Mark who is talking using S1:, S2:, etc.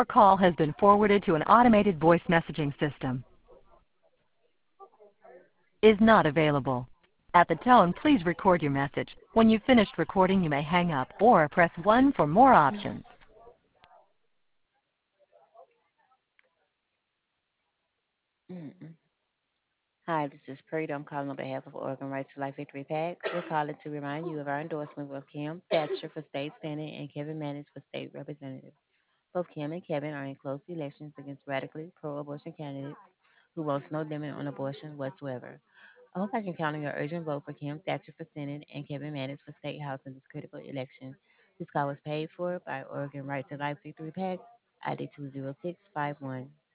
S1: call has been forwarded to an automated voice messaging system. Is not available. At the tone, please record your message. When you've finished recording, you may hang up or press 1 for more options.
S2: Mm-mm. Hi, this is Preet. I'm calling on behalf of Oregon Right to Life Victory PAC. We're calling to remind you of our endorsement of Kim Thatcher for state senate and Kevin Mannix for state representative. Both Kim and Kevin are in close elections against radically pro-abortion candidates who wants no limit on abortion whatsoever. I hope I can count on your urgent vote for Kim Thatcher for Senate and Kevin Mannix for State House in this critical election. This call was paid for by Oregon Right to Life Victory PAC, ID 20651.